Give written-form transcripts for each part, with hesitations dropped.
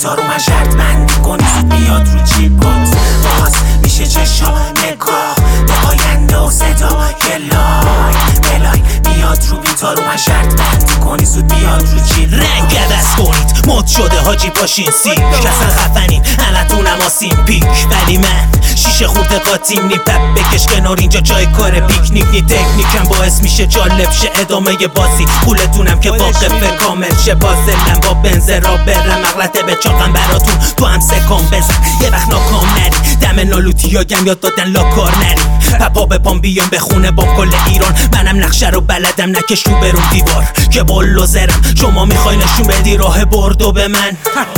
بیتارو من شرط بندی کنی زود بیاد رو جیبات. باز میشه چشا نگاه به آینده و صدا یه لای میاد رو بیتارو من شرط بندی کنی زود بیاد رو جیب. رنگ عوض کنید مد شده حاجی پاشین سیک کسن خفنین همتونم آسین پیک ولی من شیشه خورده قاتیم نی پپ بکش کنار اینجا جای کار پیکنیک نی تکنیکم باعث میشه جالب شه ادامه بازی پولتونم که واقفه کامل شه بازلم با بنز را برم مغلطه به چاقم براتون تو هم سکام بزن یه وقت ناکام نری دم نالوتی یاگم یاد دادن لاکار نری پپا به پام بیام به خونه با کل ایران منم نقشه رو بلدم نکش رو برون دیوار که بلو زرم شما میخوای نشون بدی راه بردو به من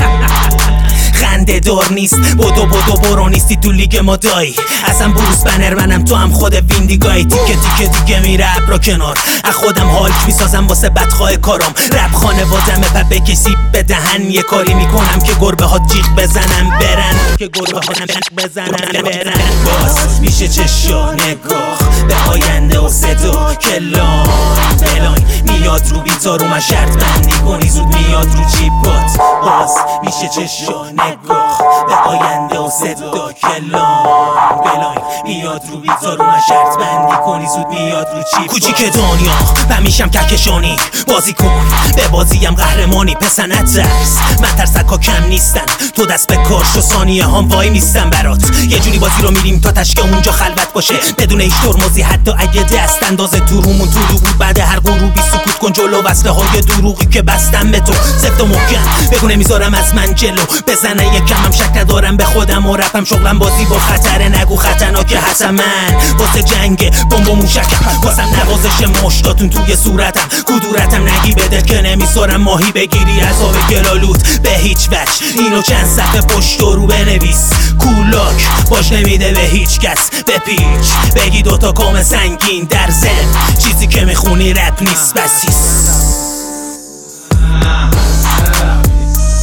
خنده دار نیست بدو برو نیستی تو لیگ ما دایی ازم بروس بنر منم تو هم خود ویندیگای تیکه دیگه میره ابرا کنار از خودم هالک میسازم واسه بدخواه کارم رپ خانوادم پپ کسی به دهن یه کاری میکنم که گربه ها جیغ بزنم برن باز میشه چشا نگاه به آینده و صدا که لاین میاد رو بیتارو من شرط بندی کنی زود میاد رو جیبات. باز میشه چشا نگاه به آینده و صدا که لاین میاد رو بیتارو من شرط بندی کنی زود میاد رو جیبات. کوچیک دنیا و میشم کهکشانی بازی کن به بازیم قهرمانی پسر نترس من ترسکا کم نیستن تو دست به کار شو ثانیه هم وای میستم برات یه جوری بازی رو میریم تا تشکه اونجا خلوت باشه بدون هیچ ترمزی حتی اگه دست اندازه تو رومون تو بود بعد هر غروبی سکوت کن جلو وصله های دروغی که بستم به تو سفت و محکم بگو نمیذارم از من جلو بزنه یکم هم شک ندارم به خودم و رپم شغلم بازی با خطر نگو خطرناکه حتما من واسه جنگ بمب و موشکم واسم نوازش مشتاتون توی صورتم کدورتم نگی بده که نمیذارم ماهی بگیری عذاب گلالود به هیچ وجه اینو چند صفحه پشت رو بنویس کولاک باش نمیده به هیچ کس بپیچ بگی دوتا کام سنگین در ذهن چیزی که میخونی رپ نیست بسیس.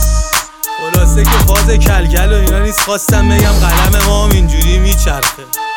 خلاصه که فاز کلکل و اینا نیست خواستم بگم قلم ما هم اینجوری میچرخه